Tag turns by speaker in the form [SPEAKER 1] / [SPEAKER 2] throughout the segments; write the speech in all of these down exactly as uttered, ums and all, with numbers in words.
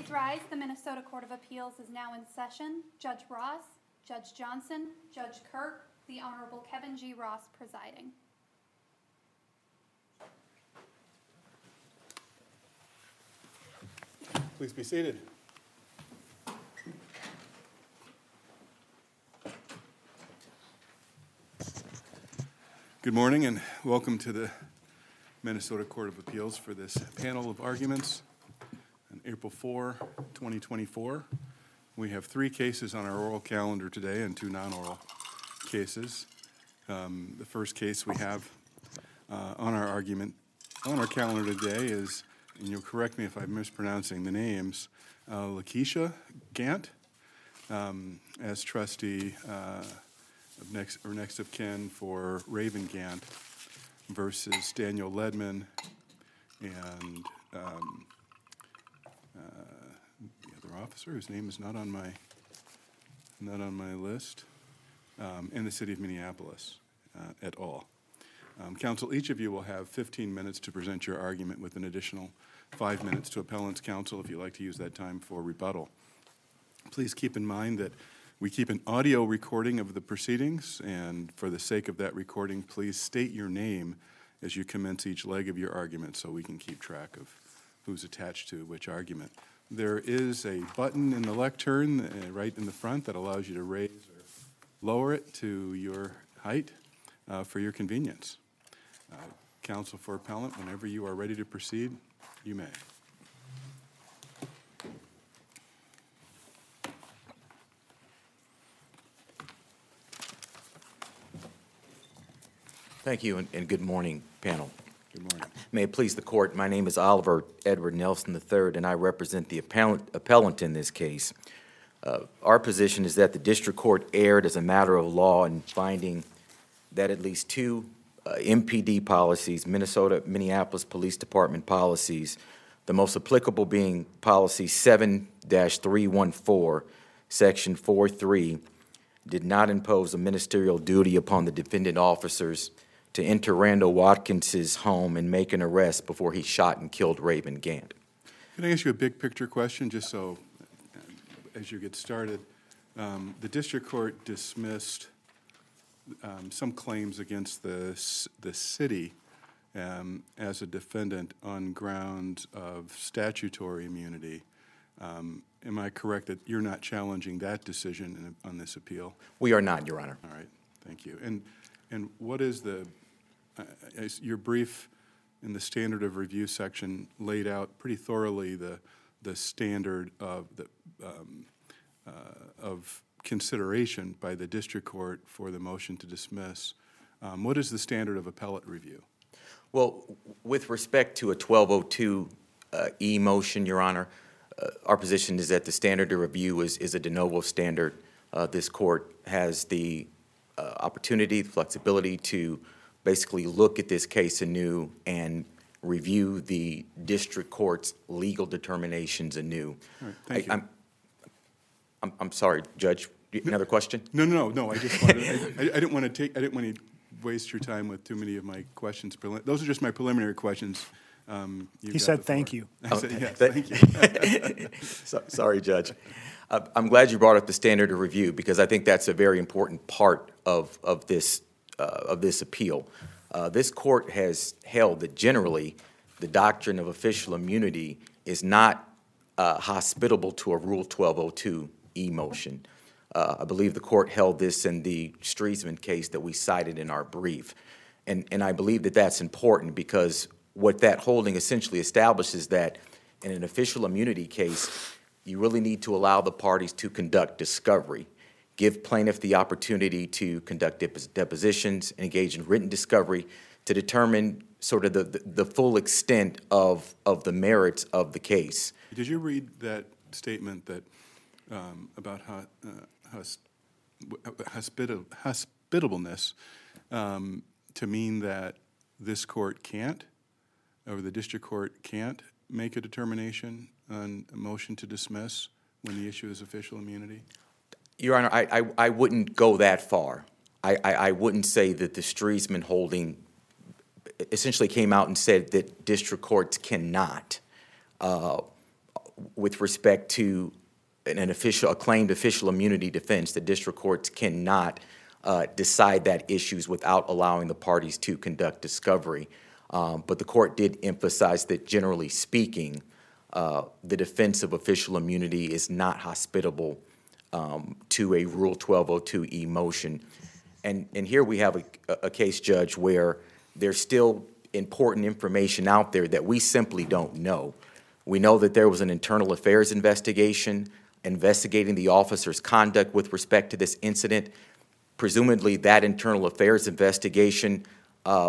[SPEAKER 1] Please rise. The Minnesota Court of Appeals is now in session. Judge Ross, Judge Johnson, Judge Kirk, the Honorable Kevin G. Ross presiding.
[SPEAKER 2] Please be seated. Good morning and welcome to the Minnesota Court of Appeals for this panel of arguments on April fourth, twenty twenty-four. We have three cases on our oral calendar today and two non-oral cases. Um, the first case we have uh, on our argument on our calendar today is, and you'll correct me if I'm mispronouncing the names, uh, Lakeisha Gant um, as trustee uh, of next or next of kin for Raven Gant versus Daniel Ledman and um, uh, the other officer whose name is not on my not on my list, um, in the city of Minneapolis uh, et al. Um, counsel, each of you will have fifteen minutes to present your argument with an additional five minutes to appellant's counsel if you'd like to use that time for rebuttal. Please keep in mind that we keep an audio recording of the proceedings, and for the sake of that recording, please state your name as you commence each leg of your argument so we can keep track of who's attached to which argument. There is a button in the lectern uh, right in the front that allows you to raise or lower it to your height uh, for your convenience. Uh, counsel for appellant, whenever you are ready to proceed, you may.
[SPEAKER 3] Thank you, and, and good morning, panel.
[SPEAKER 2] Good morning.
[SPEAKER 3] May it please the court, my name is Oliver Edward Nelson the third, and I represent the appellant, appellant in this case. Uh, our position is that the district court erred as a matter of law in finding that at least two uh, M P D policies, Minnesota Minneapolis Police Department policies, the most applicable being policy seven dash three one four, section four three, did not impose a ministerial duty upon the defendant officers to enter Randall Watkins's home and make an arrest before he shot and killed Raven Gant.
[SPEAKER 2] Can I ask you a big picture question, just so, uh, as you get started? Um, the district court dismissed um, some claims against the, the city um, as a defendant on grounds of statutory immunity. Um, am I correct that you're not challenging that decision in, on this appeal?
[SPEAKER 3] We are not, Your Honor.
[SPEAKER 2] All right, thank you. And and what is the, uh, your brief in the standard of review section laid out pretty thoroughly the the standard of the um, uh, of consideration by the district court for the motion to dismiss. Um, what is the standard of appellate review?
[SPEAKER 3] Well, with respect to a twelve oh two uh, E motion, Your Honor, uh, our position is that the standard of review is, is a de novo standard. Uh, this court has the uh, opportunity, the flexibility to basically look at this case anew and review the district court's legal determinations anew.
[SPEAKER 2] All right, thank
[SPEAKER 3] I,
[SPEAKER 2] you.
[SPEAKER 3] I'm, I'm, I'm sorry, Judge. Another question?
[SPEAKER 2] No, no, no, no. I just wanted, I, I didn't want to take. I didn't want to waste your time with too many of my questions. Those are just my preliminary questions. Um,
[SPEAKER 4] he said thank you.
[SPEAKER 2] I said, yes, thank you.
[SPEAKER 3] so, sorry, Judge. Uh, I'm glad you brought up the standard of review because I think that's a very important part of, of, this, uh, of this appeal. Uh, this court has held that generally the doctrine of official immunity is not uh, hospitable to a Rule twelve oh two E motion. Uh, I believe the court held this in the Streisman case that we cited in our brief. And, and I believe that that's important because what that holding essentially establishes that in an official immunity case, you really need to allow the parties to conduct discovery, give plaintiff the opportunity to conduct depos depositions, engage in written discovery to determine sort of the, the, the full extent of, of the merits of the case.
[SPEAKER 2] Did you read that statement that um, about how, uh, hus hospita hospitableness um, to mean that this court can't, or the district court can't make a determination on a motion to dismiss when the issue is official immunity?
[SPEAKER 3] Your Honor, I, I, I wouldn't go that far. I, I, I wouldn't say that the Streisman holding essentially came out and said that district courts cannot. Uh, with respect to an, an official, a claimed official immunity defense, the district courts cannot uh, decide that issues without allowing the parties to conduct discovery. Um, but the court did emphasize that, generally speaking, uh, the defense of official immunity is not hospitable um, to a Rule twelve oh two E motion. And, and here we have a, a case, Judge, where there's still important information out there that we simply don't know. We know that there was an internal affairs investigation investigating the officer's conduct with respect to this incident. Presumably, that internal affairs investigation, uh,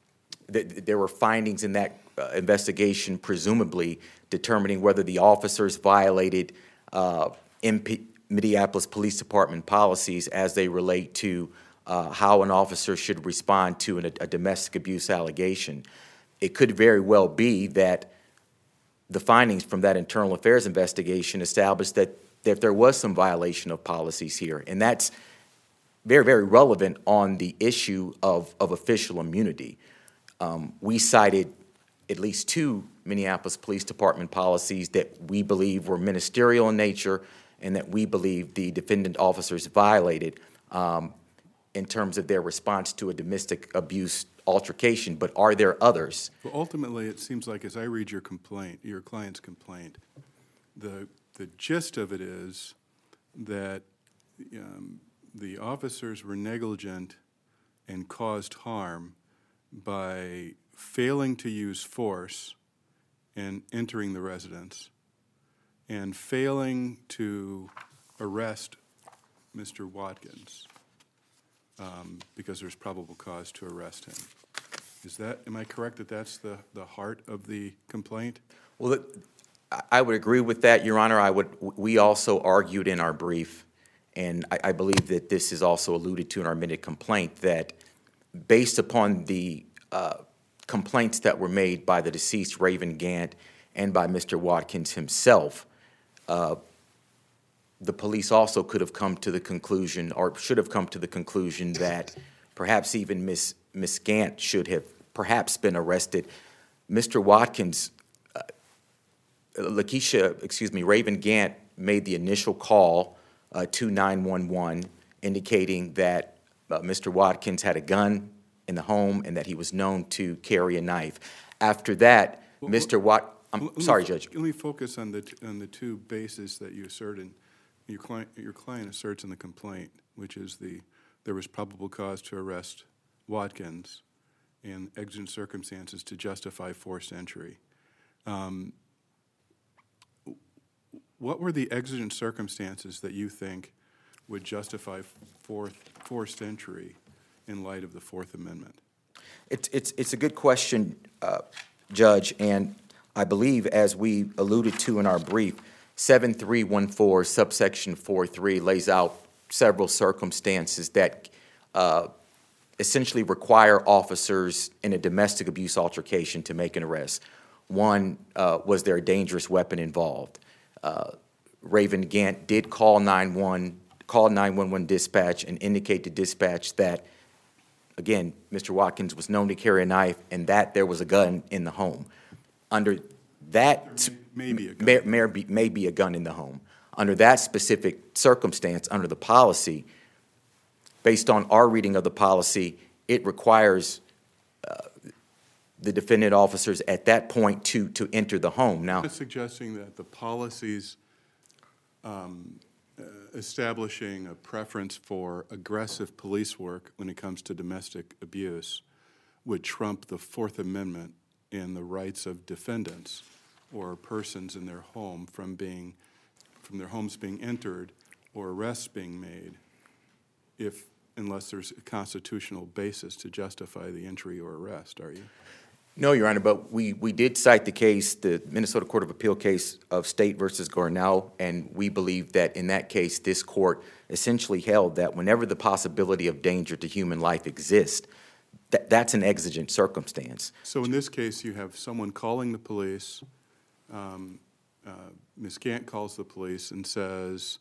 [SPEAKER 3] th there were findings in that uh, investigation, presumably determining whether the officers violated uh, M P Minneapolis Police Department policies as they relate to uh, how an officer should respond to an, a domestic abuse allegation. It could very well be that the findings from that internal affairs investigation established that, that there was some violation of policies here, and that's very, very relevant on the issue of, of official immunity. Um, we cited at least two Minneapolis Police Department policies that we believe were ministerial in nature and that we believe the defendant officers violated um, in terms of their response to a domestic abuse altercation. But are there others?
[SPEAKER 2] Well, ultimately, it seems like as I read your complaint, your client's complaint, the, the gist of it is that um, the officers were negligent and caused harm by failing to use force and entering the residence and failing to arrest Mister Watkins um, because there's probable cause to arrest him. Is that, am I correct that that's the, the heart of the complaint?
[SPEAKER 3] Well, it, I would agree with that, Your Honor. I would, we also argued in our brief, and I, I believe that this is also alluded to in our minute complaint, that based upon the uh, complaints that were made by the deceased Raven Gant and by Mister Watkins himself, uh, the police also could have come to the conclusion, or should have come to the conclusion, that perhaps even Miss Miss Gant should have perhaps been arrested. Mister Watkins, uh, Lakeisha, excuse me, Raven Gant made the initial call uh, to nine one one, indicating that uh, Mister Watkins had a gun in the home and that he was known to carry a knife. After that,
[SPEAKER 2] well,
[SPEAKER 3] Mister Wat, I'm
[SPEAKER 2] let
[SPEAKER 3] sorry,
[SPEAKER 2] me,
[SPEAKER 3] Judge.
[SPEAKER 2] Let me focus on the, on the two bases that you assert in, your client, your client asserts in the complaint, which is the, there was probable cause to arrest Watkins and exigent circumstances to justify forced entry. Um, what were the exigent circumstances that you think would justify fourth, forced entry in light of the Fourth Amendment?
[SPEAKER 3] It's, it's, it's a good question, uh, Judge, and I believe, as we alluded to in our brief, seven three one four subsection four three lays out several circumstances that uh, essentially require officers in a domestic abuse altercation to make an arrest. One, uh, was there a dangerous weapon involved? Uh, Raven Gant did call nine one one dispatch and indicate to dispatch that, again, Mister Watkins was known to carry a knife and that there was a gun in the home. Under that,
[SPEAKER 2] May be a gun.
[SPEAKER 3] May, may, be, may be a gun in the home. Under that specific circumstance, under the policy, based on our reading of the policy, it requires uh, the defendant officers at that point to, to enter the home. Now,
[SPEAKER 2] I'm suggesting that the policies um, uh, establishing a preference for aggressive police work when it comes to domestic abuse would trump the Fourth Amendment and the rights of defendants or persons in their home from being, from their homes being entered or arrests being made, if, unless there's a constitutional basis to justify the entry or arrest, are you?
[SPEAKER 3] no, Your Honor, but we, we did cite the case, the Minnesota Court of Appeal case of State versus Garnell, and we believe that in that case, this court essentially held that whenever the possibility of danger to human life exists, that, that's an exigent circumstance.
[SPEAKER 2] So in this case, you have someone calling the police. Um, uh, Miz Gant calls the police and says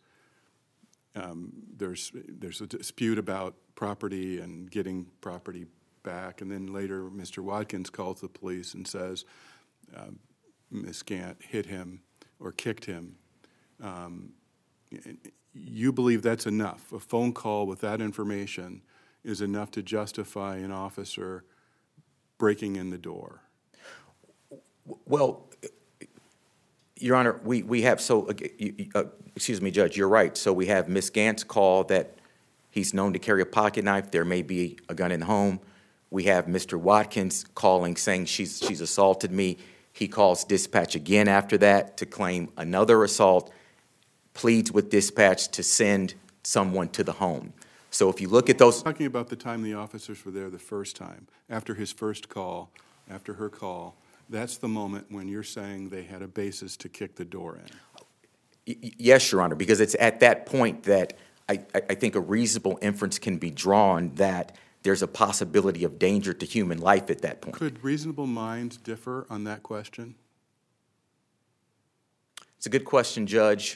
[SPEAKER 2] um, there's there's a dispute about property and getting property back, and then later Mister Watkins calls the police and says uh, Miz Gant hit him or kicked him, um, you believe that's enough? A phone call with that information is enough to justify an officer breaking in the door?
[SPEAKER 3] Well, Your Honor, we, we have, so, uh, you- uh, excuse me, Judge, you're right. So we have Miz Gant's call that he's known to carry a pocket knife. There may be a gun in the home. We have Mister Watkins calling, saying she's, she's assaulted me. He calls dispatch again after that to claim another assault, pleads with dispatch to send someone to the home. So if you look at those,
[SPEAKER 2] Talking about the time the officers were there the first time, after his first call, after her call, that's the moment when you're saying they had a basis to kick the door in.
[SPEAKER 3] y- y- yes, Your Honor, because it's at that point that I, I I think a reasonable inference can be drawn that there's a possibility of danger to human life at that point.
[SPEAKER 2] Could reasonable minds differ on that question?
[SPEAKER 3] It's a good question, Judge.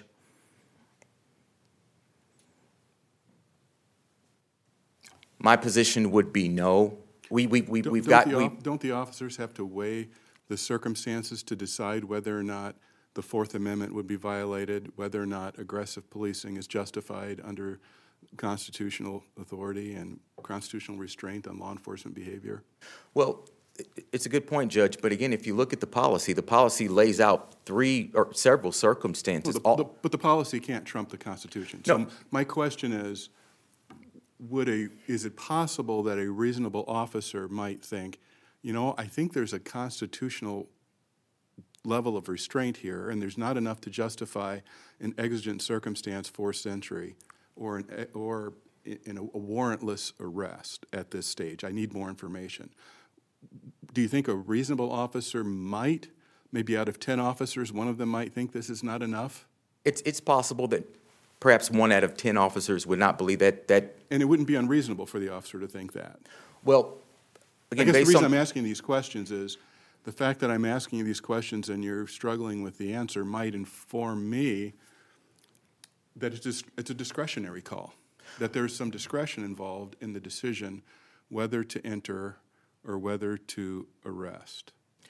[SPEAKER 3] My position would be no. We, we, we,
[SPEAKER 2] Don't-
[SPEAKER 3] we've
[SPEAKER 2] don't
[SPEAKER 3] got,
[SPEAKER 2] the
[SPEAKER 3] we,
[SPEAKER 2] off- Don't the officers have to weigh the circumstances to decide whether or not the Fourth Amendment would be violated, whether or not aggressive policing is justified under constitutional authority and constitutional restraint on law enforcement behavior?
[SPEAKER 3] well, i- it's a good point, Judge, but again, if you look at the policy, the policy lays out three or several
[SPEAKER 2] Well, the-
[SPEAKER 3] circumstances.
[SPEAKER 2] the-
[SPEAKER 3] All-
[SPEAKER 2] But the policy can't trump the Constitution. So
[SPEAKER 3] No.
[SPEAKER 2] my question is, would a, is it possible that a reasonable officer might think, you know, I think there's a constitutional level of restraint here, and there's not enough to justify an exigent circumstance, forced entry, or an, or in a a warrantless arrest at this stage. I need more information. Do you think a reasonable officer might, maybe out of ten officers, one of them might think this is not enough?
[SPEAKER 3] It's, it's possible that perhaps one out of ten officers would not believe that, that,
[SPEAKER 2] And it wouldn't be unreasonable for the officer to think that.
[SPEAKER 3] well,
[SPEAKER 2] I
[SPEAKER 3] again,
[SPEAKER 2] guess the
[SPEAKER 3] based
[SPEAKER 2] reason
[SPEAKER 3] on.
[SPEAKER 2] I'm asking these questions is, the fact that I'm asking you these questions and you're struggling with the answer might inform me that it's just, it's a discretionary call, that there's some discretion involved in the decision whether to enter or whether to arrest.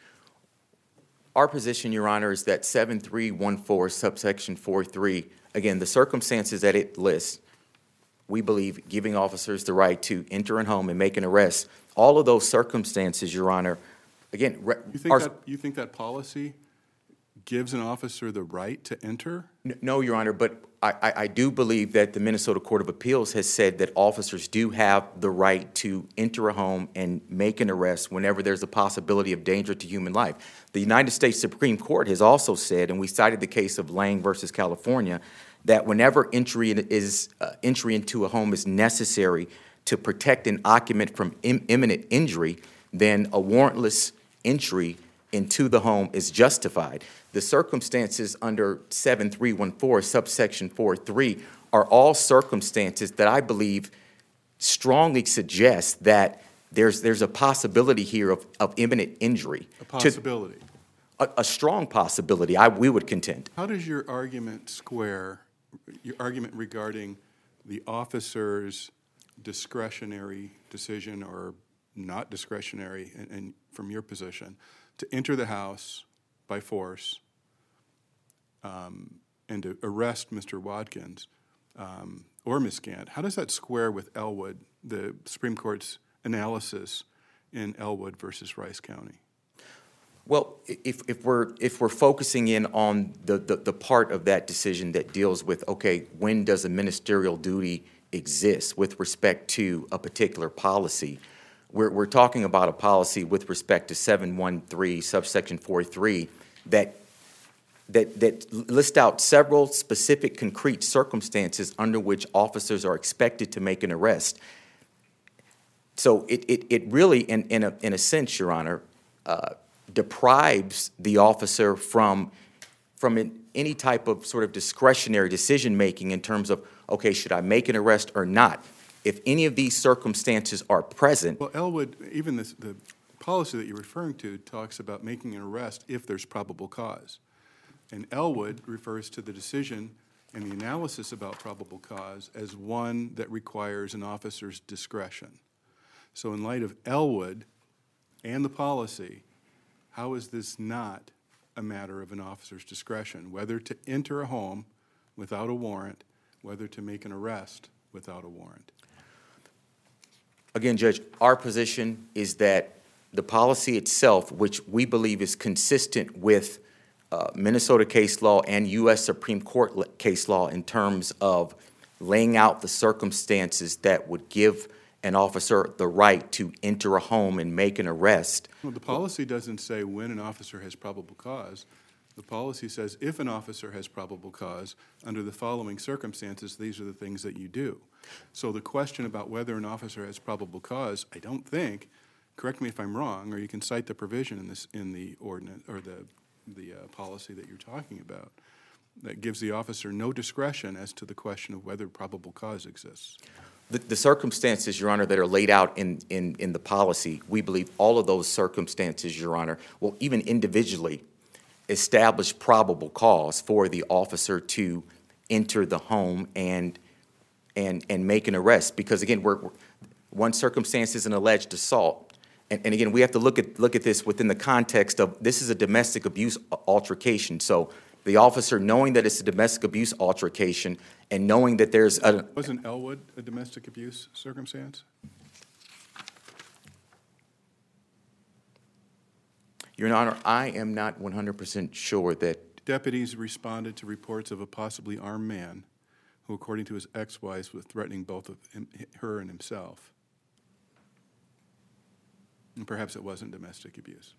[SPEAKER 3] Our position, Your Honor, is that seven three one four subsection four three, again, the circumstances that it lists, we believe giving officers the right to enter a home and make an arrest, all of those circumstances, Your Honor, again, re-
[SPEAKER 2] You think
[SPEAKER 3] are-
[SPEAKER 2] that, you think that policy gives an officer the right to enter?
[SPEAKER 3] N- No, Your Honor, but I, I, I do believe that the Minnesota Court of Appeals has said that officers do have the right to enter a home and make an arrest whenever there's a possibility of danger to human life. The United States Supreme Court has also said, and we cited the case of Lang versus California, that whenever entry in- is uh, entry into a home is necessary to protect an occupant from im- imminent injury, then a warrantless entry into the home is justified. The circumstances under seven three one four subsection four three are all circumstances that I believe strongly suggest that there's, there's a possibility here of, of imminent injury.
[SPEAKER 2] A
[SPEAKER 3] To-
[SPEAKER 2] possibility.
[SPEAKER 3] A, a strong possibility, I, we would contend.
[SPEAKER 2] How does your argument square, your argument regarding the officer's discretionary decision or not discretionary, and, and from your position, to enter the house by force um, and to arrest Mister Watkins um, or Miz Gant? How does that square with Elwood, the Supreme Court's analysis in Elwood versus Rice County?
[SPEAKER 3] Well, i- if, if we're, if we're focusing in on the, the, the part of that decision that deals with, okay, when does a ministerial duty exist with respect to a particular policy, we're, we're talking about a policy with respect to seven one three subsection four three that, that, that list out several specific concrete circumstances under which officers are expected to make an arrest. So it, it, it really, in, in a, in a sense, Your Honor, uh, deprives the officer from, from an, any type of sort of discretionary decision-making in terms of, okay, should I make an arrest or not? If any of these circumstances are present,
[SPEAKER 2] Well, Elwood, even this, the policy that you're referring to talks about making an arrest if there's probable cause. And Elwood refers to the decision and the analysis about probable cause as one that requires an officer's discretion. So in light of Elwood and the policy, how is this not a matter of an officer's discretion, whether to enter a home without a warrant, whether to make an arrest without a warrant?
[SPEAKER 3] Again, Judge, our position is that the policy itself, which we believe is consistent with uh, Minnesota case law and U S Supreme Court le- case law in terms of laying out the circumstances that would give an officer the right to enter a home and make an arrest.
[SPEAKER 2] Well, the policy doesn't say when an officer has probable cause. The policy says if an officer has probable cause, under the following circumstances, these are the things that you do. So the question about whether an officer has probable cause, I don't think, correct me if I'm wrong, or you can cite the provision in this in the ordinance or the the uh, policy that you're talking about that gives the officer no discretion as to the question of whether probable cause exists.
[SPEAKER 3] The, the circumstances, Your Honor, that are laid out in, in, in the policy, we believe all of those circumstances, Your Honor, will even individually establish probable cause for the officer to enter the home and and and make an arrest. Because again, we're, we're one circumstance is an alleged assault, and, and again, we have to look at look at this within the context of this is a domestic abuse altercation. So the officer, knowing that it's a domestic abuse altercation and knowing that there's a
[SPEAKER 2] Wasn't Elwood a domestic abuse circumstance?
[SPEAKER 3] Your Honor, I am not one hundred percent sure that
[SPEAKER 2] Deputies responded to reports of a possibly armed man who, according to his ex-wife, was threatening both of him, her and himself. And perhaps it wasn't domestic abuse.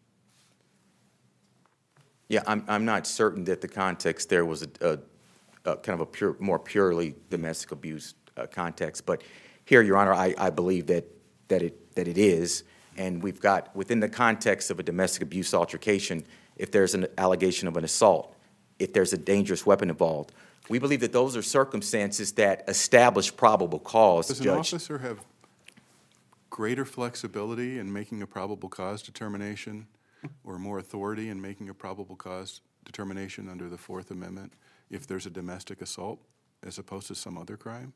[SPEAKER 3] Yeah, I'm, I'm not certain that the context there was a, a, a kind of a pure, more purely domestic abuse uh, context. But here, Your Honor, I, I believe that, that, it, that it is. And we've got, within the context of a domestic abuse altercation, if there's an allegation of an assault, if there's a dangerous weapon involved, we believe that those are circumstances that establish probable cause,
[SPEAKER 2] Does an
[SPEAKER 3] Judge.
[SPEAKER 2] officer have greater flexibility in making a probable cause determination or more authority in making a probable cause determination under the Fourth Amendment if there's a domestic assault as opposed to some other crime?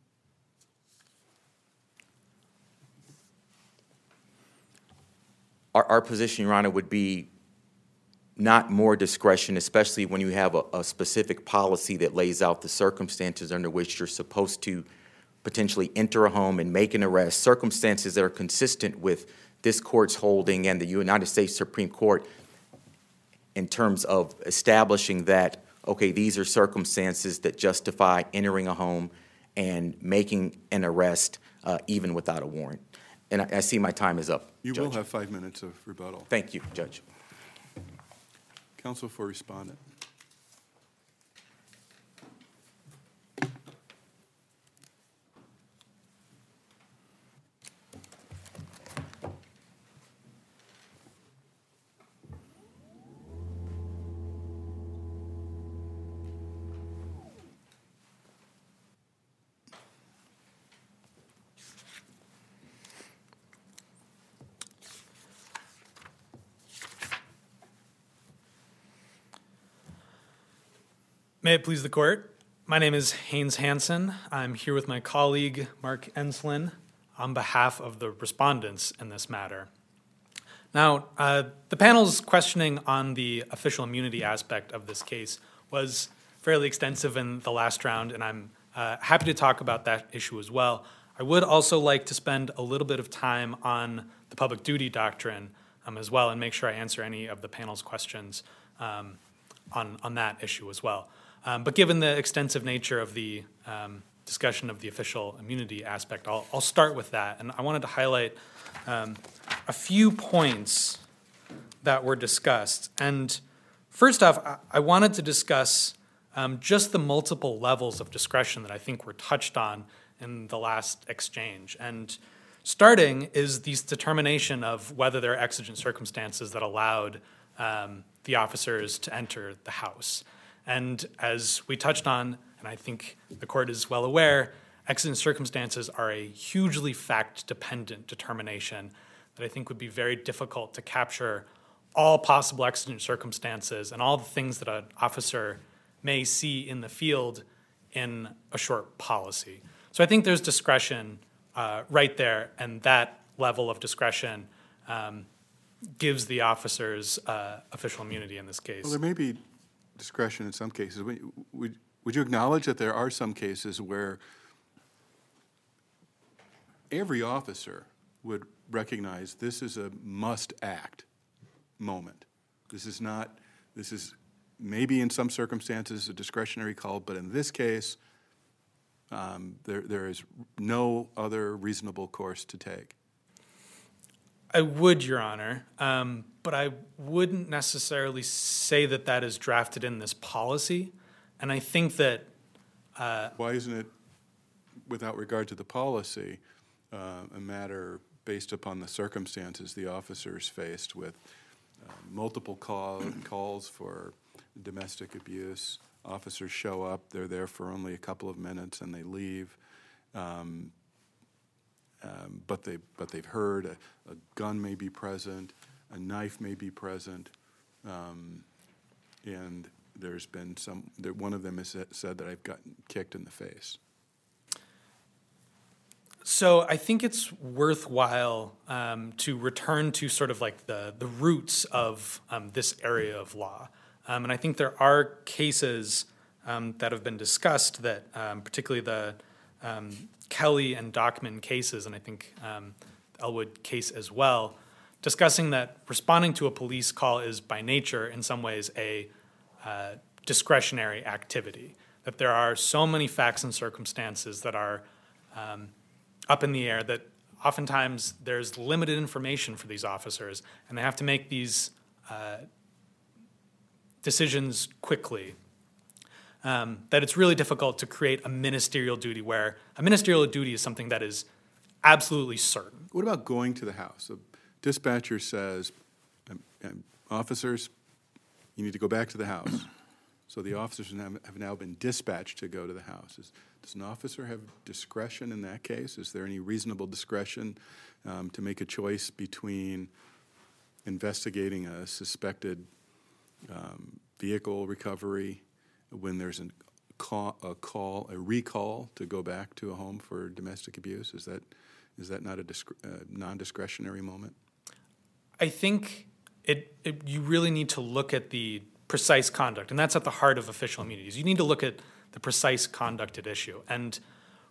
[SPEAKER 3] Our, our position, Your Honor, would be not more discretion, especially when you have a, a specific policy that lays out the circumstances under which you're supposed to potentially enter a home and make an arrest, circumstances that are consistent with this court's holding and the United States Supreme Court in terms of establishing that, okay, these are circumstances that justify entering a home and making an arrest uh, even without a warrant. And I, I see my time is up,
[SPEAKER 2] You
[SPEAKER 3] Judge.
[SPEAKER 2] will have five minutes of rebuttal.
[SPEAKER 3] Thank you, Judge.
[SPEAKER 2] Counsel for respondent.
[SPEAKER 4] May it please the court. My name is Haynes Hansen. I'm here with my colleague, Mark Enslin, on behalf of the respondents in this matter. Now, uh, the panel's questioning on the official immunity aspect of this case was fairly extensive in the last round, and I'm uh, happy to talk about that issue as well. I would also like to spend a little bit of time on the public duty doctrine um, as well and make sure I answer any of the panel's questions um, on, on that issue as well. Um, but given the extensive nature of the um, discussion of the official immunity aspect, I'll, I'll start with that. And I wanted to highlight um, a few points that were discussed. And first off, I, I wanted to discuss um, just the multiple levels of discretion that I think were touched on in the last exchange. And starting is this determination of whether there are exigent circumstances that allowed um, the officers to enter the house. And as we touched on, and I think the court is well aware, exigent circumstances are a hugely fact-dependent determination that I think would be very difficult to capture all possible exigent circumstances and all the things that an officer may see in the field in a short policy. So I think there's discretion uh, right there, and that level of discretion um, gives the officers uh, official immunity in this case.
[SPEAKER 2] Well, there may be discretion in some cases. Would, would, would you acknowledge that there are some cases where every officer would recognize this is a must-act moment? This is not, this is maybe in some circumstances a discretionary call, but in this case, um, there, there is no other reasonable course to take.
[SPEAKER 4] I would, Your Honor, um, but I wouldn't necessarily say that that is drafted in this policy. And I think that... Uh,
[SPEAKER 2] Why isn't it, without regard to the policy, uh, a matter based upon the circumstances the officers faced with uh, multiple call, calls for domestic abuse? Officers show up, they're there for only a couple of minutes and they leave. Um, Um, but they but they've heard a, a gun may be present, a knife may be present, um, and there's been some. That one of them has said that I've gotten kicked in the face.
[SPEAKER 4] So I think it's worthwhile um, to return to sort of like the the roots of um, this area of law, um, and I think there are cases um, that have been discussed that, um, particularly the um, Kelly and Dockman cases, and I think um, the Elwood case as well, discussing that responding to a police call is by nature, in some ways, a uh, discretionary activity. That there are so many facts and circumstances that are um, up in the air that oftentimes there's limited information for these officers, and they have to make these uh, decisions quickly. Um, that it's really difficult to create a ministerial duty where a ministerial duty is something that is absolutely certain.
[SPEAKER 2] What about going to the house? A dispatcher says, um, um, officers, you need to go back to the house. So the officers have, have now been dispatched to go to the house. Is, does an officer have discretion in that case? Is there any reasonable discretion um, to make a choice between investigating a suspected um, vehicle recovery when there's a call, a call, a recall to go back to a home for domestic abuse? Is that is that not a disc, uh, non-discretionary moment?
[SPEAKER 4] I think it, it. You really need to look at the precise conduct, and that's at the heart of official immunities. You need to look at the precise conduct at issue, and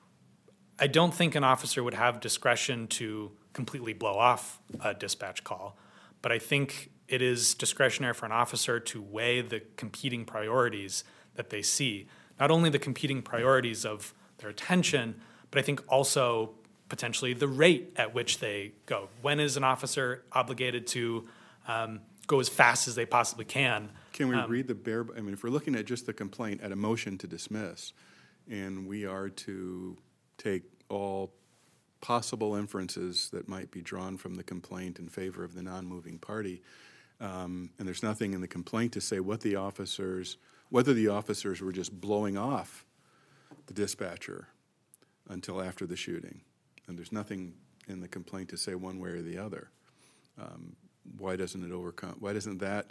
[SPEAKER 4] I don't think an officer would have discretion to completely blow off a dispatch call, but I think it is discretionary for an officer to weigh the competing priorities that they see, not only the competing priorities of their attention, but I think also potentially the rate at which they go. When is an officer obligated to um, go as fast as they possibly can?
[SPEAKER 2] Can we
[SPEAKER 4] um,
[SPEAKER 2] read the bare, I mean, if we're looking at just the complaint at a motion to dismiss, and we are to take all possible inferences that might be drawn from the complaint in favor of the non-moving party, um, and there's nothing in the complaint to say what the officers, whether the officers were just blowing off the dispatcher until after the shooting, and there's nothing in the complaint to say one way or the other. Um, why doesn't it overcome, why doesn't that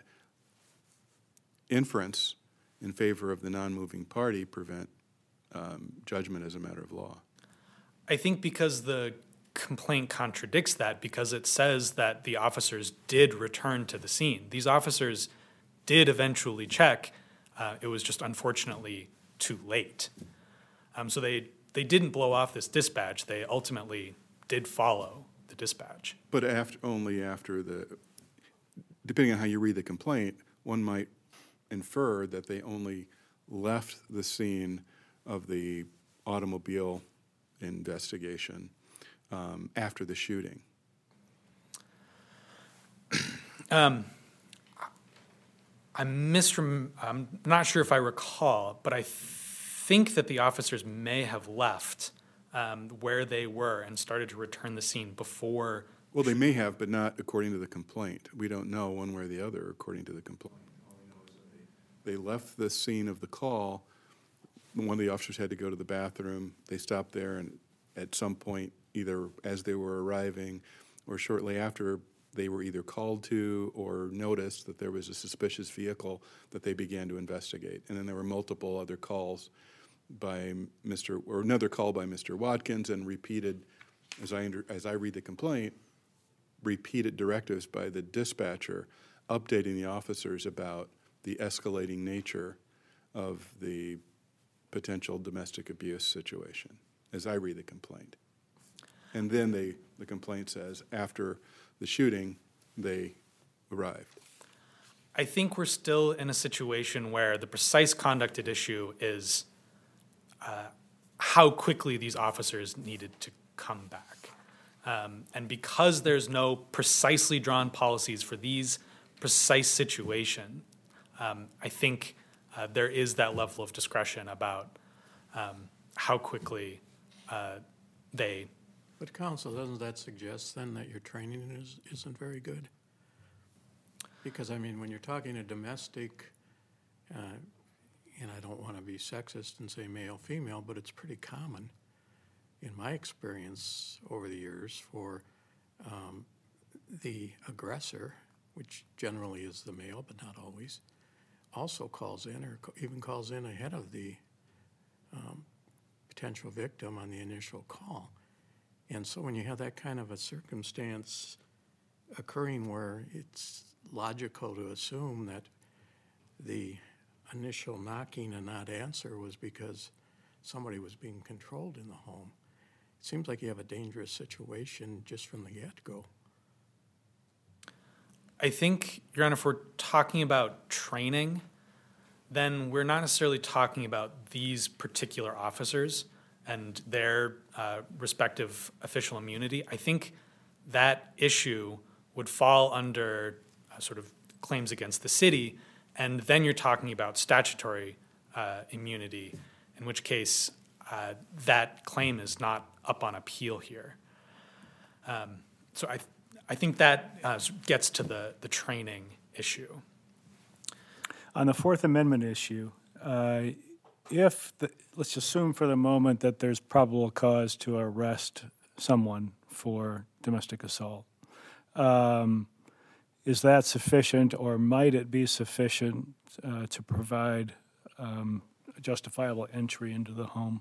[SPEAKER 2] inference in favor of the non-moving party prevent um, judgment as a matter of law?
[SPEAKER 4] I think because the complaint contradicts that, because it says that the officers did return to the scene. These officers did eventually check. Uh, it was just unfortunately too late. Um, so they, they didn't blow off this dispatch. They ultimately did follow the dispatch.
[SPEAKER 2] But after, only after the, depending on how you read the complaint, one might infer that they only left the scene of the automobile investigation um, after the shooting.
[SPEAKER 4] Um, I'm, misrem- I'm not sure if I recall, but I think that the officers may have left um, where they were and started to return the scene before.
[SPEAKER 2] Well, they may have, but not according to the complaint. We don't know one way or the other according to the complaint. All we know is that they, they left the scene of the call. One of the officers had to go to the bathroom. They stopped there, and at some point, either as they were arriving or shortly after, they were either called to or noticed that there was a suspicious vehicle that they began to investigate. And then there were multiple other calls by Mister or another call by Mister Watkins, and repeated, as I under, as I read the complaint, repeated directives by the dispatcher updating the officers about the escalating nature of the potential domestic abuse situation, as I read the complaint. And then they, the complaint says, after the shooting, they arrived.
[SPEAKER 4] I think we're still in a situation where the precise conduct at issue is uh, how quickly these officers needed to come back. Um, and because there's no precisely drawn policies for these precise situation, um, I think uh, there is that level of discretion about um, how quickly uh, they.
[SPEAKER 5] But counsel, doesn't that suggest then that your training is, isn't very good? Because, I mean, when you're talking a domestic, uh, and I don't want to be sexist and say male, female, but it's pretty common in my experience over the years for um, the aggressor, which generally is the male, but not always, also calls in or co- even calls in ahead of the um, potential victim on the initial call. And so when you have that kind of a circumstance occurring where it's logical to assume that the initial knocking and not answer was because somebody was being controlled in the home, it seems like you have a dangerous situation just from the get-go.
[SPEAKER 4] I think, Your Honor, if we're talking about training, then we're not necessarily talking about these particular officers and their uh, respective official immunity. I think that issue would fall under uh, sort of claims against the city, and then you're talking about statutory uh, immunity, in which case uh, that claim is not up on appeal here. Um, so I, I think that uh, gets to the, the training issue.
[SPEAKER 6] On the Fourth Amendment issue, uh, if, the, let's assume for the moment that there's probable cause to arrest someone for domestic assault, um, is that sufficient, or might it be sufficient uh, to provide um, justifiable entry into the home?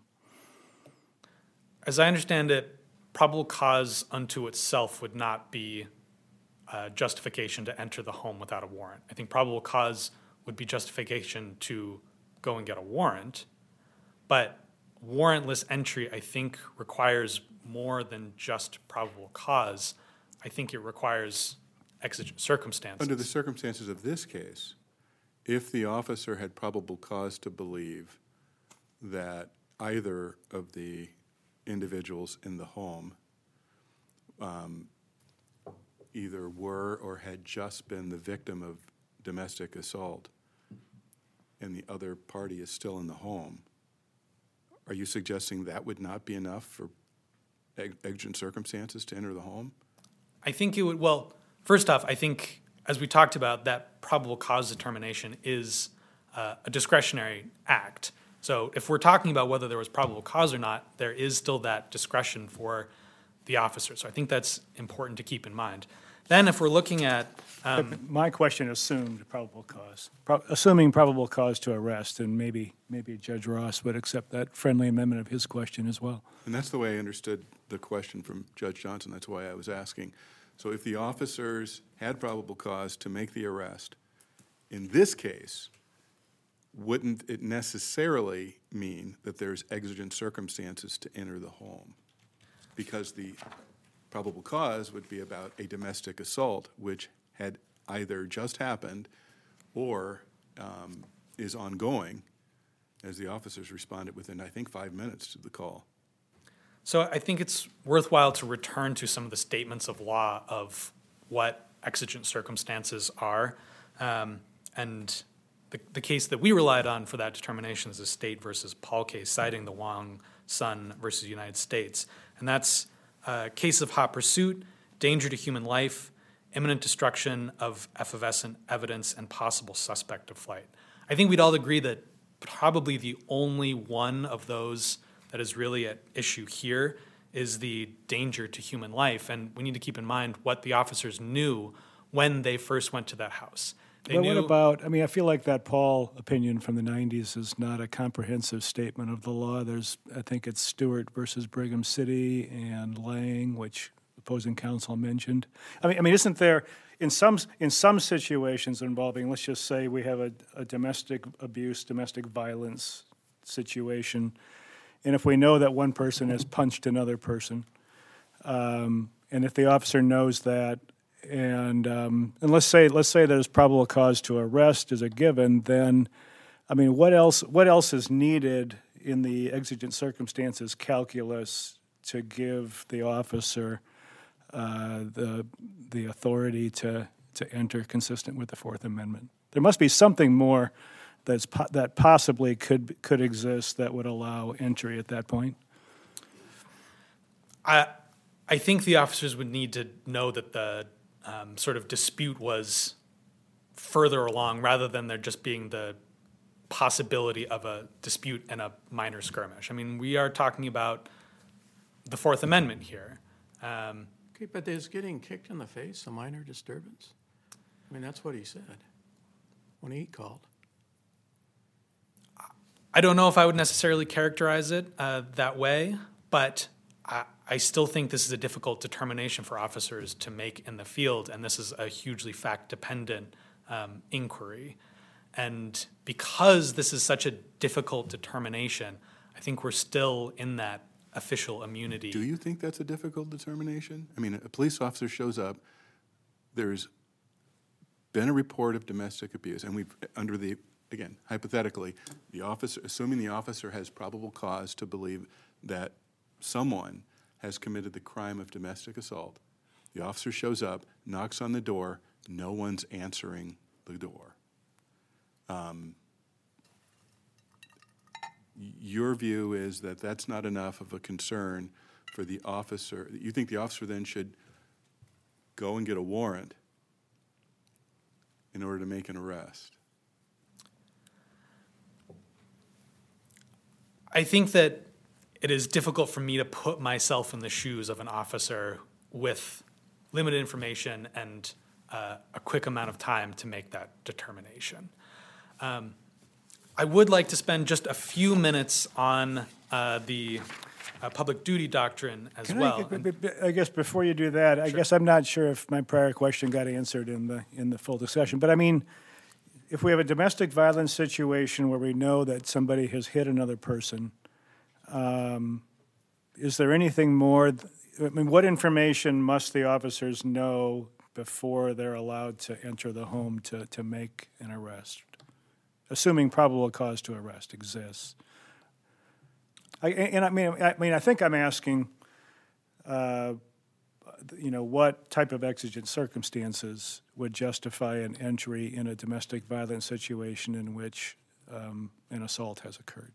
[SPEAKER 4] As I understand it, probable cause unto itself would not be uh, justification to enter the home without a warrant. I think probable cause would be justification to go and get a warrant, but warrantless entry, I think, requires more than just probable cause. I think it requires exigent circumstances.
[SPEAKER 2] Under the circumstances of this case, if the officer had probable cause to believe that either of the individuals in the home um, either were or had just been the victim of domestic assault and the other party is still in the home, are you suggesting that would not be enough for exigent circumstances to enter the home?
[SPEAKER 4] I think it would, well, first off, I think, as we talked about, that probable cause determination is uh, a discretionary act. So if we're talking about whether there was probable cause or not, there is still that discretion for the officer. So I think that's important to keep in mind. Then if we're looking at... Um,
[SPEAKER 6] My question assumed probable cause, Pro- assuming probable cause to arrest, and maybe maybe Judge Ross would accept that friendly amendment of his question as well.
[SPEAKER 2] And that's the way I understood the question from Judge Johnson. That's why I was asking. So if the officers had probable cause to make the arrest, in this case, wouldn't it necessarily mean that there's exigent circumstances to enter the home? Because the probable cause would be about a domestic assault, which had either just happened or um, is ongoing, as the officers responded within, I think, five minutes to the call.
[SPEAKER 4] So I think it's worthwhile to return to some of the statements of law of what exigent circumstances are. Um, and the, the case that we relied on for that determination is the State versus Paul case, citing the Wong Sun versus United States. And that's a case of hot pursuit, danger to human life, imminent destruction of effervescent evidence, and possible suspect of flight. I think we'd all agree that probably the only one of those that is really at issue here is the danger to human life. And we need to keep in mind what the officers knew when they first went to that house. They
[SPEAKER 6] but
[SPEAKER 4] knew,
[SPEAKER 6] what about, I mean, I feel like that Paul opinion from the nineties is not a comprehensive statement of the law. There's, I think it's Stewart versus Brigham City and Lang, which opposing counsel mentioned. I mean, I mean, isn't there, in some, in some situations involving, let's just say we have a, a domestic abuse, domestic violence situation, and if we know that one person has punched another person, um, and if the officer knows that, and um, and let's say let's say there's probable cause to arrest is a given, then, I mean, what else what else is needed in the exigent circumstances calculus to give the officer uh, the the authority to to enter consistent with the Fourth Amendment? There must be something more that's po- that possibly could could exist that would allow entry at that point.
[SPEAKER 4] I I think the officers would need to know that the um, sort of dispute was further along rather than there just being the possibility of a dispute and a minor skirmish. I mean, we are talking about the Fourth Amendment here. Um,
[SPEAKER 5] Okay, but is getting kicked in the face a minor disturbance? I mean, that's what he said when he called.
[SPEAKER 4] I don't know if I would necessarily characterize it uh, that way, but I, I still think this is a difficult determination for officers to make in the field, and this is a hugely fact-dependent um, inquiry. And because this is such a difficult determination, I think we're still in that official immunity.
[SPEAKER 2] Do you think that's a difficult determination? I mean, a police officer shows up, there's been a report of domestic abuse, and we've, under the, again, hypothetically, the officer, assuming the officer has probable cause to believe that someone has committed the crime of domestic assault, the officer shows up, knocks on the door, no one's answering the door. Um, your view is that that's not enough of a concern for the officer. You think the officer then should go and get a warrant in order to make an arrest?
[SPEAKER 4] I think that it is difficult for me to put myself in the shoes of an officer with limited information and uh, a quick amount of time to make that determination. Um, I would like to spend just a few minutes on uh, the uh, public duty doctrine as
[SPEAKER 6] Can
[SPEAKER 4] well.
[SPEAKER 6] I, b- b- I guess before you do that, I guess I'm not sure if my prior question got answered in the in the full discussion. But I mean, if we have a domestic violence situation where we know that somebody has hit another person, um, is there anything more? Th- I mean, what information must the officers know before they're allowed to enter the home to, to make an arrest, assuming probable cause to arrest exists? I, and I mean, I mean, I think I'm asking, uh, you know, what type of exigent circumstances would justify an entry in a domestic violence situation in which um, an assault has occurred?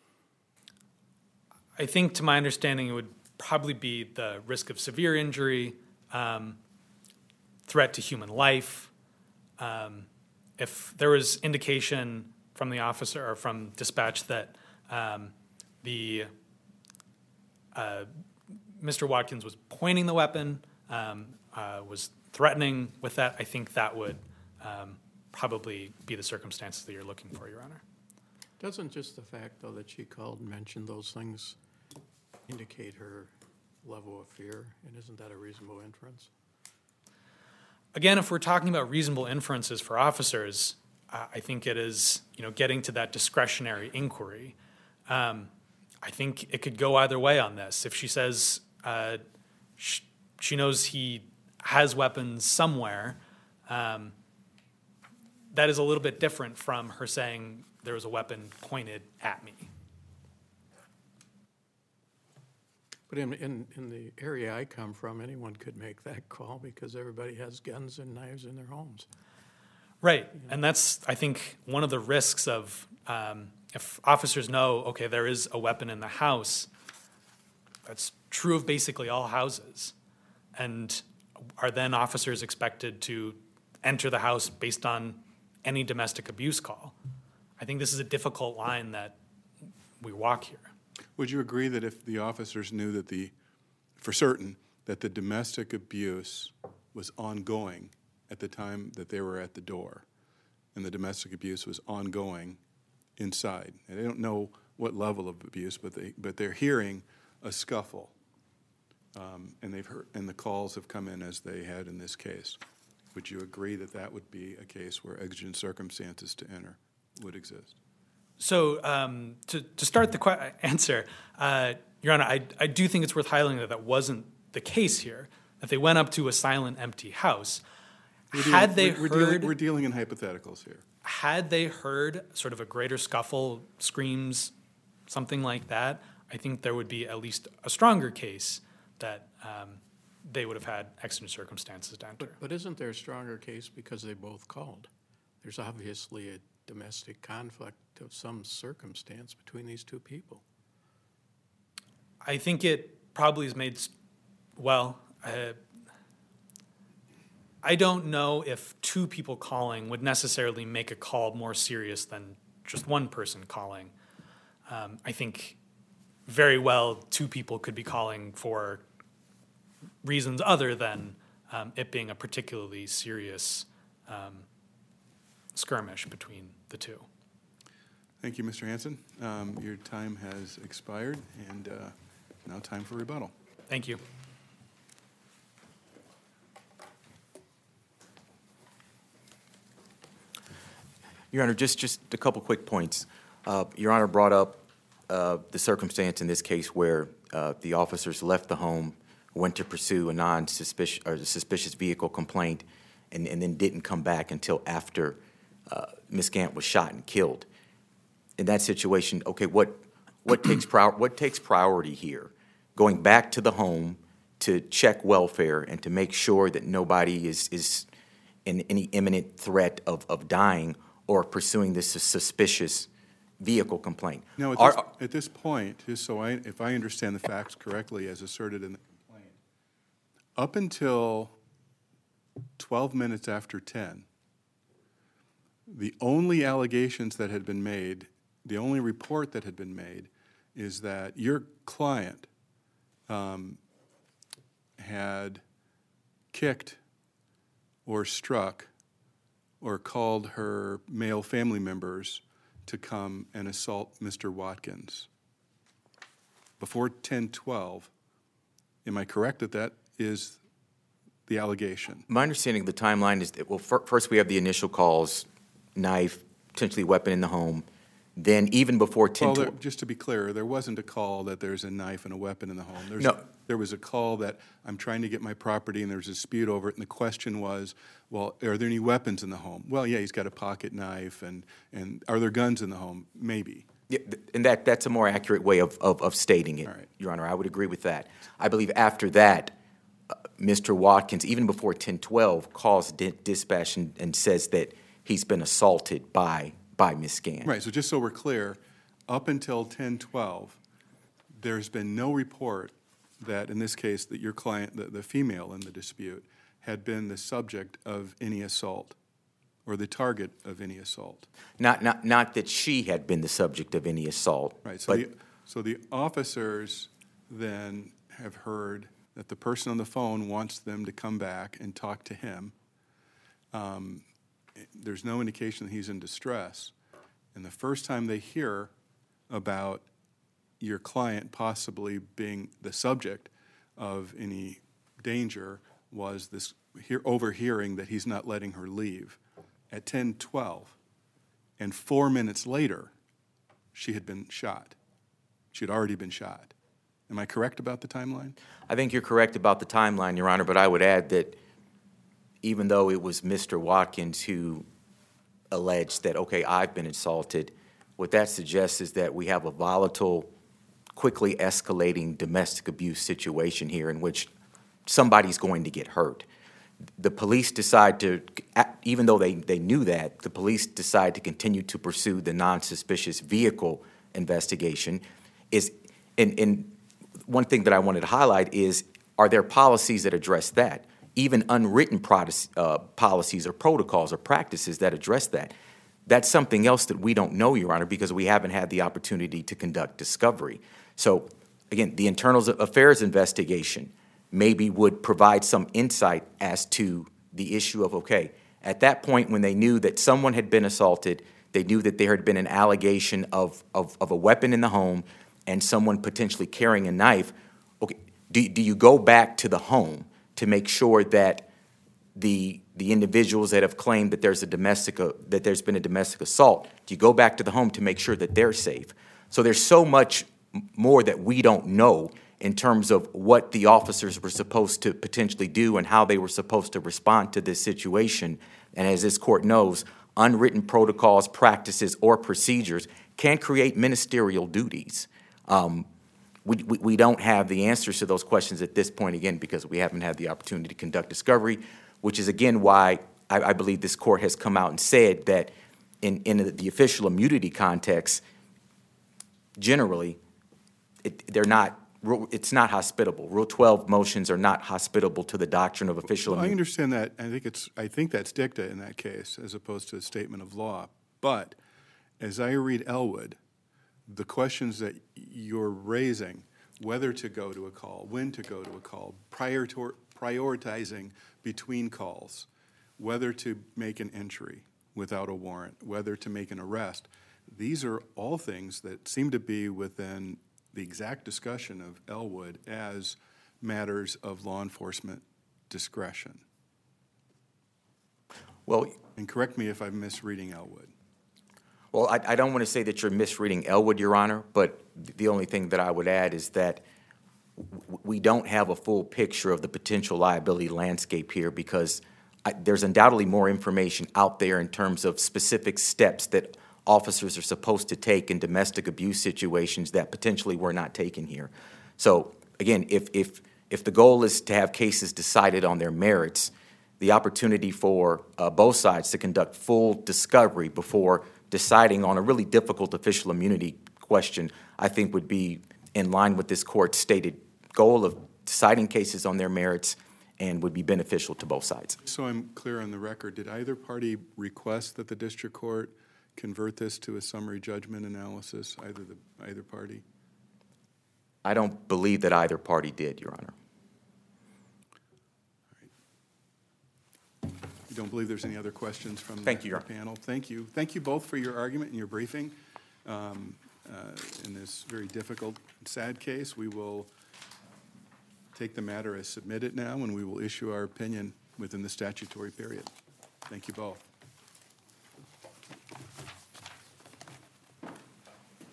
[SPEAKER 4] I think, to my understanding, it would probably be the risk of severe injury, um, threat to human life. Um, if there was indication from the officer or from dispatch that um, the uh, Mister Watkins was pointing the weapon, um, uh, was threatening with that, I think that would um, probably be the circumstances that you're looking for, Your Honor.
[SPEAKER 5] Doesn't just the fact, though, that she called and mentioned those things indicate her level of fear? And isn't that a reasonable inference?
[SPEAKER 4] Again, if we're talking about reasonable inferences for officers, uh, I think it is, you know, getting to that discretionary inquiry. Um, I think it could go either way on this. If she says uh, sh- she knows he has weapons somewhere, um, that is a little bit different from her saying there was a weapon pointed at me.
[SPEAKER 5] But in, in, in the area I come from, anyone could make that call because everybody has guns and knives in their homes.
[SPEAKER 4] Right, and that's, I think, one of the risks of um, if officers know, okay, there is a weapon in the house, that's true of basically all houses. And are then officers expected to enter the house based on any domestic abuse call? I think this is a difficult line that we walk here.
[SPEAKER 2] Would you agree that if the officers knew that the, for certain, that the domestic abuse was ongoing at the time that they were at the door, and the domestic abuse was ongoing inside, and they don't know what level of abuse, but they but they're hearing a scuffle, um, and they've heard, and the calls have come in as they had in this case. Would you agree that that would be a case where exigent circumstances to enter would exist?
[SPEAKER 4] So um, to, to start the que- answer, uh, Your Honor, I, I do think it's worth highlighting that that wasn't the case here, that they went up to a silent, empty house.
[SPEAKER 2] We're
[SPEAKER 4] Had
[SPEAKER 2] dealing-
[SPEAKER 4] they
[SPEAKER 2] we're,
[SPEAKER 4] heard...
[SPEAKER 2] we're dealing, we're dealing in hypotheticals here.
[SPEAKER 4] Had they heard sort of a greater scuffle, screams, something like that, I think there would be at least a stronger case that um, they would have had exigent circumstances to enter.
[SPEAKER 5] But, but isn't there a stronger case because they both called? There's obviously a domestic conflict of some circumstance between these two people.
[SPEAKER 4] I think it probably is made, s- well, uh, I don't know if two people calling would necessarily make a call more serious than just one person calling. Um, I think very well two people could be calling for reasons other than um, it being a particularly serious um, skirmish between the two.
[SPEAKER 2] Thank you, Mister Hanson. Um, your time has expired, and uh, now time for rebuttal.
[SPEAKER 4] Thank you.
[SPEAKER 3] Your Honor, just, just a couple quick points. Uh, Your Honor brought up uh, the circumstance in this case where uh, the officers left the home, went to pursue a non-suspicious or suspicious vehicle complaint, and, and then didn't come back until after uh, Miz Gant was shot and killed. In that situation, okay, what what takes prior, what takes priority here? Going back to the home to check welfare and to make sure that nobody is is in any imminent threat of, of dying, or pursuing this suspicious vehicle complaint?
[SPEAKER 2] Now, at
[SPEAKER 3] Are-
[SPEAKER 2] this, at this point, just so I, if I understand the facts correctly as asserted in the complaint, up until twelve minutes after ten, the only allegations that had been made, the only report that had been made, is that your client um, had kicked or struck or called her male family members to come and assault Mister Watkins. Before ten twelve, am I correct that that is the allegation?
[SPEAKER 3] My understanding of the timeline is that, well, fir- first we have the initial calls, knife, potentially weapon in the home. Then even before ten
[SPEAKER 2] Well, there,
[SPEAKER 3] twelve,
[SPEAKER 2] just to be clear, there wasn't a call that there's a knife and a weapon in the home. There's,
[SPEAKER 3] No.
[SPEAKER 2] There was a call that I'm trying to get my property and there's a dispute over it, and the question was, well, are there any weapons in the home? Well, yeah, he's got a pocket knife, and, and are there guns in the home? Maybe.
[SPEAKER 3] yeah, th- and that, that's a more accurate way of, of, of stating it,
[SPEAKER 2] All right.
[SPEAKER 3] Your Honor. I would agree with that. I believe after that, uh, Mister Watkins, even before ten twelve, calls di- dispatch and, and says that he's been assaulted by, by Miz Gant.
[SPEAKER 2] Right, so just so we're clear, up until ten twelve, there's been no report that, in this case, that your client, the, the female in the dispute, had been the subject of any assault or the target of any assault.
[SPEAKER 3] Not, not, not that she had been the subject of any assault.
[SPEAKER 2] Right, so
[SPEAKER 3] but
[SPEAKER 2] the, so the officers then have heard that the person on the phone wants them to come back and talk to him. Um, there's no indication that he's in distress. And the first time they hear about your client possibly being the subject of any danger was this hear, overhearing that he's not letting her leave at ten twelve. And four minutes later, she had been shot. She had already been shot. Am I correct about the timeline?
[SPEAKER 3] I think you're correct about the timeline, Your Honor, but I would add that even though it was Mister Watkins who alleged that, okay, I've been assaulted, what that suggests is that we have a volatile, quickly escalating domestic abuse situation here in which somebody's going to get hurt. The police decide to, even though they, they knew that, the police decide to continue to pursue the non-suspicious vehicle investigation. Is, and, and one thing that I wanted to highlight is, are there policies that address that? Even unwritten produce, uh, policies or protocols or practices that address that. That's something else that we don't know, Your Honor, because we haven't had the opportunity to conduct discovery. So, again, the internal affairs investigation maybe would provide some insight as to the issue of, okay, at that point when they knew that someone had been assaulted, they knew that there had been an allegation of, of, of a weapon in the home and someone potentially carrying a knife, okay, do, do you go back to the home to make sure that the, the individuals that have claimed that there's a domestic, uh, that there's been a domestic assault, do you go back to the home to make sure that they're safe? So there's so much m- more that we don't know in terms of what the officers were supposed to potentially do and how they were supposed to respond to this situation. And as this court knows, unwritten protocols, practices, or procedures can create ministerial duties. Um, we, we, we don't have the answers to those questions at this point, again, because we haven't had the opportunity to conduct discovery, which is, again, why I, I believe this court has come out and said that in, in the official immunity context, generally, it, they're not, it's not hospitable. Rule twelve motions are not hospitable to the doctrine of official
[SPEAKER 2] Well, I
[SPEAKER 3] immunity.
[SPEAKER 2] understand that. I think it's, I think that's dicta in that case, as opposed to a statement of law. But as I read Elwood, the questions that you're raising, whether to go to a call, when to go to a call, prior to, prioritizing between calls, whether to make an entry without a warrant, whether to make an arrest, these are all things that seem to be within the exact discussion of Elwood as matters of law enforcement discretion.
[SPEAKER 3] Well,
[SPEAKER 2] And correct me if I'm misreading Elwood.
[SPEAKER 3] Well, I, I don't want to say that you're misreading Elwood, Your Honor, but the only thing that I would add is that w- we don't have a full picture of the potential liability landscape here because I, there's undoubtedly more information out there in terms of specific steps that officers are supposed to take in domestic abuse situations that potentially were not taken here. So, again, if, if, if the goal is to have cases decided on their merits, the opportunity for uh, both sides to conduct full discovery before deciding on a really difficult official immunity question, I think would be in line with this court's stated goal of deciding cases on their merits and would be beneficial to both sides.
[SPEAKER 2] So I'm clear on the record, did either party request that the district court convert this to a summary judgment analysis, either the, either party?
[SPEAKER 3] I don't believe that either party did, Your Honor.
[SPEAKER 2] You don't believe there's any other questions from
[SPEAKER 3] Thank
[SPEAKER 2] the
[SPEAKER 3] you, Your
[SPEAKER 2] the panel? Thank you. Thank you both for your argument and your briefing um, uh, in this very difficult, sad case. We will take the matter as submitted now, and we will issue our opinion within the statutory period. Thank you both.